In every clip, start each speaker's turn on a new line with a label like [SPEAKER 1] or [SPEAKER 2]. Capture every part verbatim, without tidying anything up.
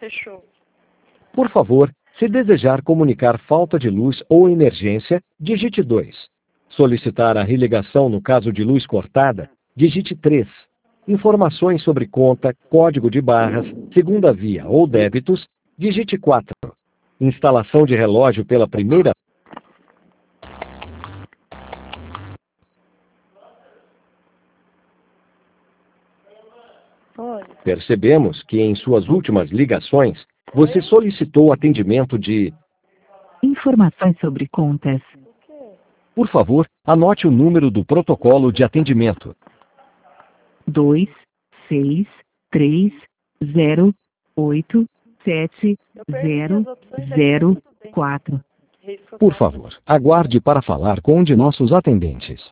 [SPEAKER 1] fechou.
[SPEAKER 2] Por favor, se desejar comunicar falta de luz ou emergência, digite dois. Solicitar a religação no caso de luz cortada, digite três. Informações sobre conta, código de barras, segunda via ou débitos, digite quatro. Instalação de relógio pela primeira.
[SPEAKER 1] Oi.
[SPEAKER 2] Percebemos que em suas últimas ligações, você solicitou atendimento de...
[SPEAKER 3] Informações sobre contas.
[SPEAKER 2] Por favor, anote o número do protocolo de atendimento.
[SPEAKER 3] dois, seis, três, zero, oito, sete, zero, zero, quatro.
[SPEAKER 2] Por favor, aguarde para falar com um de nossos atendentes.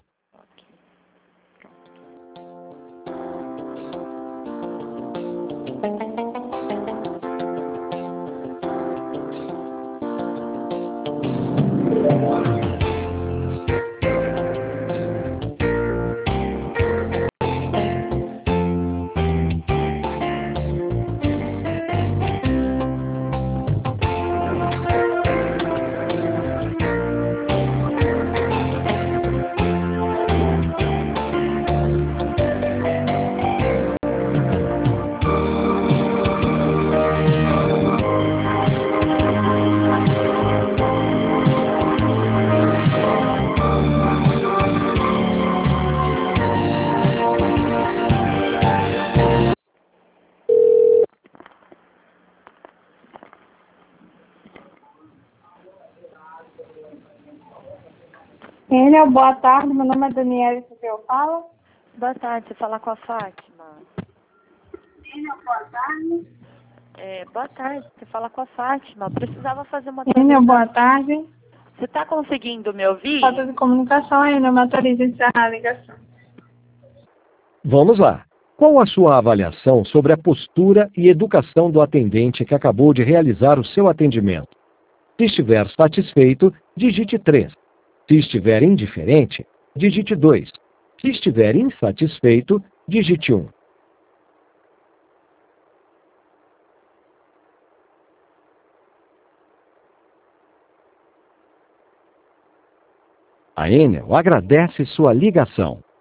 [SPEAKER 4] Enel, boa tarde. Meu nome é Daniela, isso que eu falo.
[SPEAKER 1] Boa tarde, você fala com a Fátima.
[SPEAKER 4] Enel, boa tarde.
[SPEAKER 1] É, boa tarde, você fala com a Fátima. Precisava fazer uma
[SPEAKER 4] Enel,
[SPEAKER 1] atualização.
[SPEAKER 4] boa tarde.
[SPEAKER 1] Você está conseguindo me ouvir?
[SPEAKER 4] Falta de comunicação, Enel, me autoriza a encerrar a ligação.
[SPEAKER 2] Vamos lá. Qual a sua avaliação sobre a postura e educação do atendente que acabou de realizar o seu atendimento? Se estiver satisfeito, digite três. Se estiver indiferente, digite dois. Se estiver insatisfeito, digite um. A Enel agradece sua ligação.